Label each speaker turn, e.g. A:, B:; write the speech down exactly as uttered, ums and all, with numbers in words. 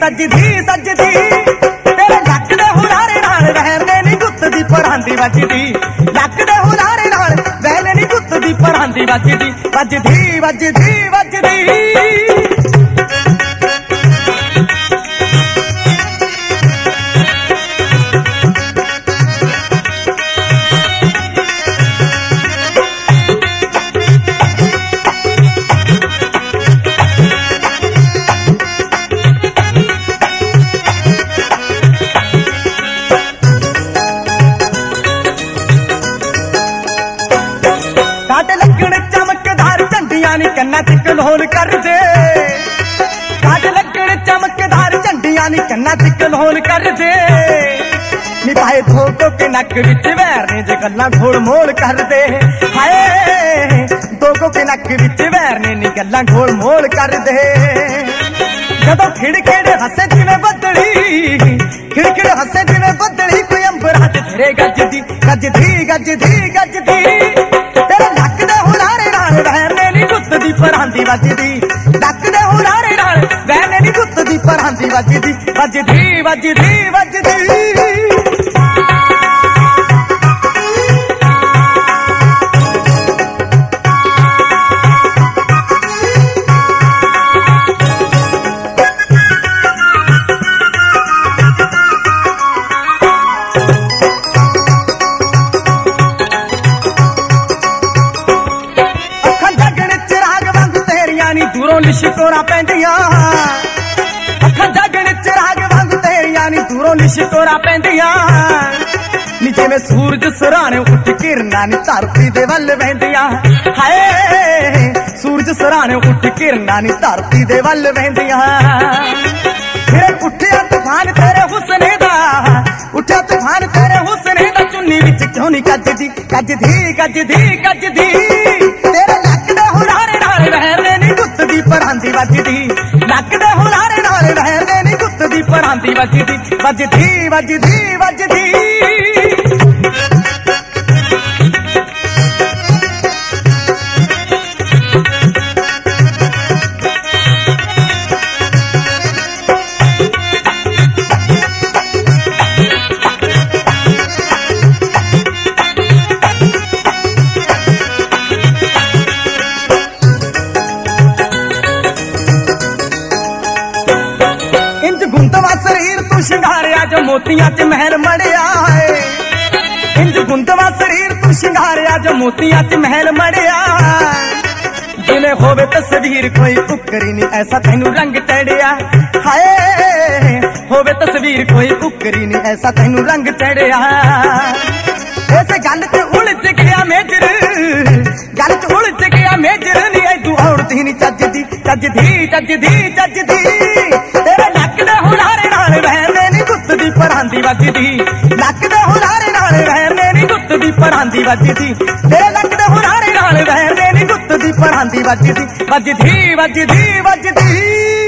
A: सजदी सजदी तेरे लक दे हुलारे नाल रहंदे नी गुत्त दी परांदी वजदी लक दे हुलारे नाल रहंदे नी गुत्त दी परांदी वजदी वजदी वजदी वजदी काट लगण चमकदार झंडियां नी कन्ना च कलोल कर दे काट लगण चमकदार झंडियां नी कन्ना च कलोल कर दे नी पाए धोको के नक विच वैर ने जे गल्लां घोड़ मोड़ कर दे हाय धोको के नक विच वैर ने नी गल्लां घोड़ मोड़ कर दे जदों खिड़खिड़ हसे जिवें बदली खिड़खिड़ हसे जिवें बदली कोई अंबरां च फिरे गजदी गजदी गजदी गजदी तेरे लक दे हुलारे नाल रहंदे नी गुत्त दी परांदी वजदी लक दे हुलारे नाल रहंदे नी गुत्त दी परांदी वजदी वजदी वजदी वजदी दूरों लिशकोरा पैंदियां अखां जागण चिराग वांग तेरियां नी दूरों लिशकोरा पैंदियां नी जिवें सूरज सराणे उठ किरना नी धरती दे वल वहिंदियां हाय सूरज सराणे उठ किरना नी धरती दे वल वहिंदियां फिर उठिया तूफान तेरे हुस्ने दा उठिया तूफान तेरे हुस्ने दा चुन्नी विच क्यों नी गजदी गजदी गजदी गजदी तेरे लक दे हुलारे नाल रहंदे नी गुत्त दी परांदी वजदी लक दे हुलारे नाल रहंदे नी गुत्त दी परांदी वजदी वजदी वजदी वजदी गुंदवा शरीर तू शिंगारिया जो मोतियां च महल मड़िया है इंज गुंदवा शरीर तू शिंगारिया जो मोतियां च महल मड़िया जिन्हें होवे तस्वीर कोई उकरी नी ऐसा तैनू रंग चढ़िया हाय होवे तस्वीर कोई उकरी नी ऐसा तैनू रंग चढ़िया इस गल च उलझ गया मेजर गल च उलझ गया मेजर नी तू औरती नी चजदी चजदी चजदी चजदी तेरे लक दे हुलारे नाल रहंदे नी गुत्त दी परांदी वजदी लक दे हुलारे नाल रहंदे नी गुत्त दी परांदी वजदी तेरे लक दे हुलारे नाल रहंदे नी गुत्त दी परांदी वजदी वजदी वजदी वजदी